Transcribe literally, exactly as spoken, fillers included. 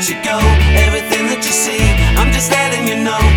should go. Everything that you see, I'm just letting you know.